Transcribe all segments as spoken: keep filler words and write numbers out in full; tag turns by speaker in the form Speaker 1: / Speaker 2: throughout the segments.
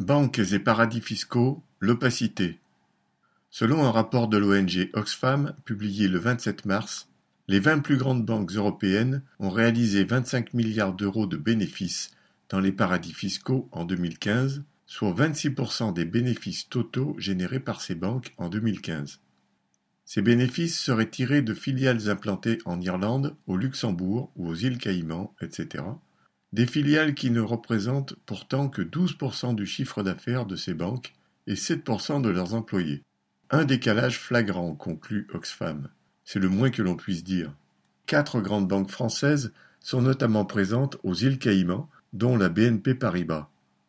Speaker 1: Banques et paradis fiscaux, l'opacité. Selon un rapport de l'O N G Oxfam publié le vingt-sept mars, les vingt plus grandes banques européennes ont réalisé vingt-cinq milliards d'euros de bénéfices dans les paradis fiscaux en deux mille quinze, soit vingt-six pour cent des bénéfices totaux générés par ces banques en deux mille quinze. Ces bénéfices seraient tirés de filiales implantées en Irlande, au Luxembourg ou aux îles Caïmans, et cetera, des filiales qui ne représentent pourtant que douze pour cent du chiffre d'affaires de ces banques et sept pour cent de leurs employés. Un décalage flagrant, conclut Oxfam. C'est le moins que l'on puisse dire. Quatre grandes banques françaises sont notamment présentes aux îles Caïmans, dont la B N P Paribas.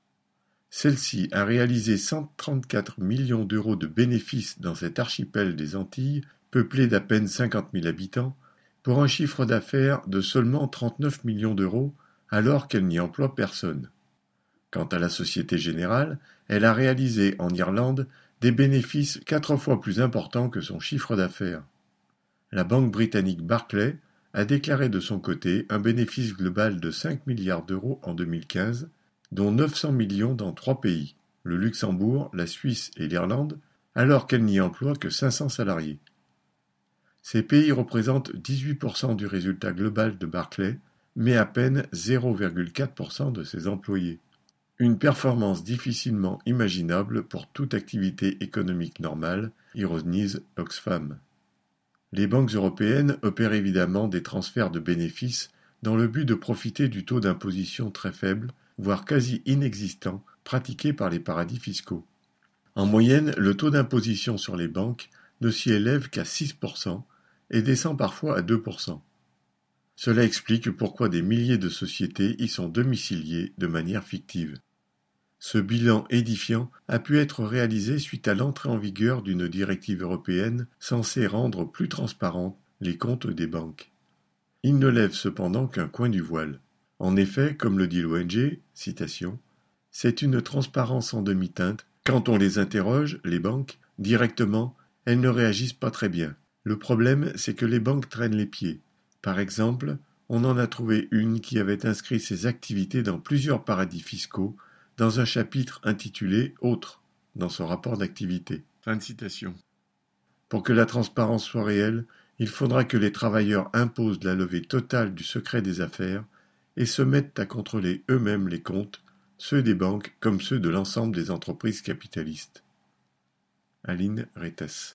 Speaker 1: Celle-ci a réalisé cent trente-quatre millions d'euros de bénéfices dans cet archipel des Antilles, peuplé d'à peine cinquante mille habitants, pour un chiffre d'affaires de seulement trente-neuf millions d'euros, alors qu'elle n'y emploie personne. Quant à la Société Générale, elle a réalisé en Irlande des bénéfices quatre fois plus importants que son chiffre d'affaires. La banque britannique Barclays a déclaré de son côté un bénéfice global de cinq milliards d'euros en deux mille quinze, dont neuf cents millions dans trois pays, le Luxembourg, la Suisse et l'Irlande, alors qu'elle n'y emploie que cinq cents salariés. Ces pays représentent dix-huit pour cent du résultat global de Barclays, mais à peine zéro virgule quatre pour cent de ses employés. Une performance difficilement imaginable pour toute activité économique normale, ironise Oxfam. Les banques européennes opèrent évidemment des transferts de bénéfices dans le but de profiter du taux d'imposition très faible, voire quasi inexistant, pratiqué par les paradis fiscaux. En moyenne, le taux d'imposition sur les banques ne s'y élève qu'à six pour cent et descend parfois à deux pour cent. Cela explique pourquoi des milliers de sociétés y sont domiciliées de manière fictive. Ce bilan édifiant a pu être réalisé suite à l'entrée en vigueur d'une directive européenne censée rendre plus transparents les comptes des banques. Il ne lève cependant qu'un coin du voile. En effet, comme le dit l'O N G, citation, « c'est une transparence en demi-teinte. Quand on les interroge, les banques, directement, elles ne réagissent pas très bien. Le problème, c'est que les banques traînent les pieds. Par exemple, on en a trouvé une qui avait inscrit ses activités dans plusieurs paradis fiscaux dans un chapitre intitulé « Autres » dans son rapport d'activité. » Fin de citation. Pour que la transparence soit réelle, il faudra que les travailleurs imposent la levée totale du secret des affaires et se mettent à contrôler eux-mêmes les comptes, ceux des banques comme ceux de l'ensemble des entreprises capitalistes. Aline Reitès.